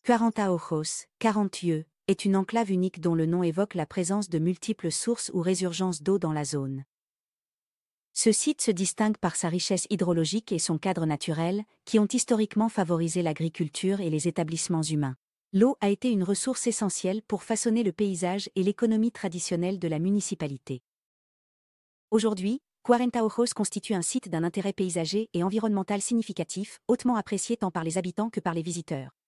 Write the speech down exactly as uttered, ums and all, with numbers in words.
Quarenta Ojos, quarante yeux, est une enclave unique dont le nom évoque la présence de multiples sources ou résurgences d'eau dans la zone. Ce site se distingue par sa richesse hydrologique et son cadre naturel, qui ont historiquement favorisé l'agriculture et les établissements humains. L'eau a été une ressource essentielle pour façonner le paysage et l'économie traditionnelle de la municipalité. Aujourd'hui, Quarenta Ojos constitue un site d'un intérêt paysager et environnemental significatif, hautement apprécié tant par les habitants que par les visiteurs.